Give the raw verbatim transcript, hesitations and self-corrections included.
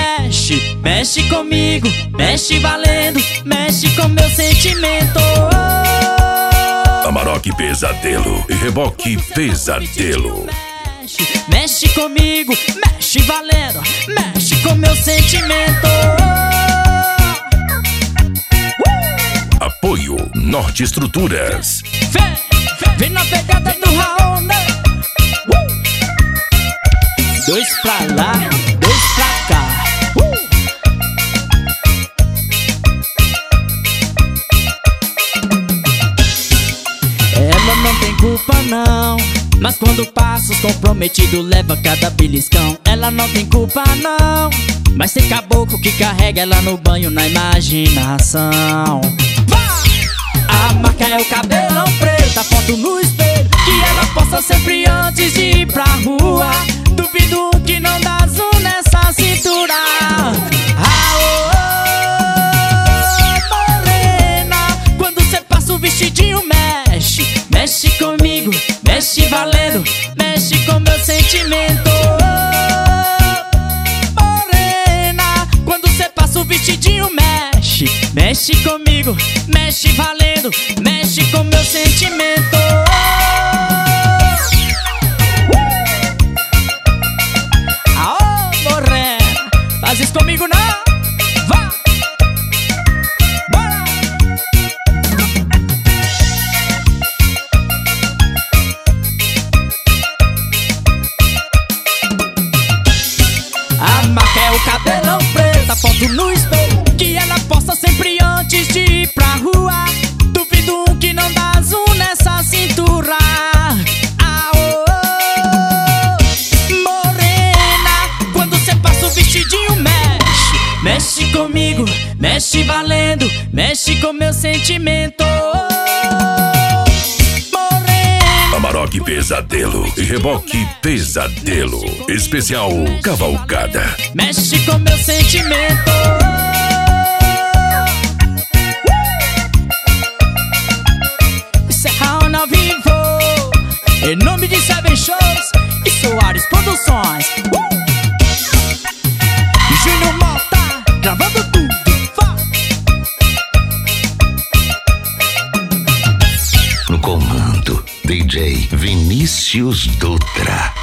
mexe, mexe comigo, mexe valendo, mexe com meu sentimento. Amarok Pesadelo e Reboque Pesadelo. Mexe, mexe comigo, mexe valendo, mexe com meu sentimento. Apoio Norte Estruturas. Vem, vem, vem na pegada do Raul, né? Uh! Dois pra lá, dois pra cá. Uh! Ela não tem culpa não, mas quando passa os comprometidos leva cada beliscão. Ela não tem culpa não, mas tem caboclo que carrega ela no banho na imaginação. A marca é o cabelão preto, a foto no espelho que ela posta sempre antes de ir pra rua. Duvido que não dá zoom nessa cintura. Ah, oh, oh, morena, quando cê passa o vestidinho mexe, mexe comigo, mexe valendo, mexe com meu sentimento. Oh, morena, quando cê passa o vestidinho mexe, mexe comigo, mexe valendo, mexe com meu sentimento. Aô, morena, faz isso comigo não? Vá! Bora! A marca é o cabelão preto, a foto no espelho que ela posta sempre antes de ir pra rua. Duvido que não dá zoom nessa cintura. Ah, oh, oh, morena, quando cê passa o vestidinho mexe, mexe comigo, mexe valendo, mexe com meu sentimento. Morena, Amarok Pesadelo e Reboque Pesadelo. Especial Cavalgada. mexe com meu sentimento. Ao vivo, em nome de Seven Shows e Soares Produções. uh! Júnior Malta, gravando tudo. Vá! No comando, D J Vinícius Dutra.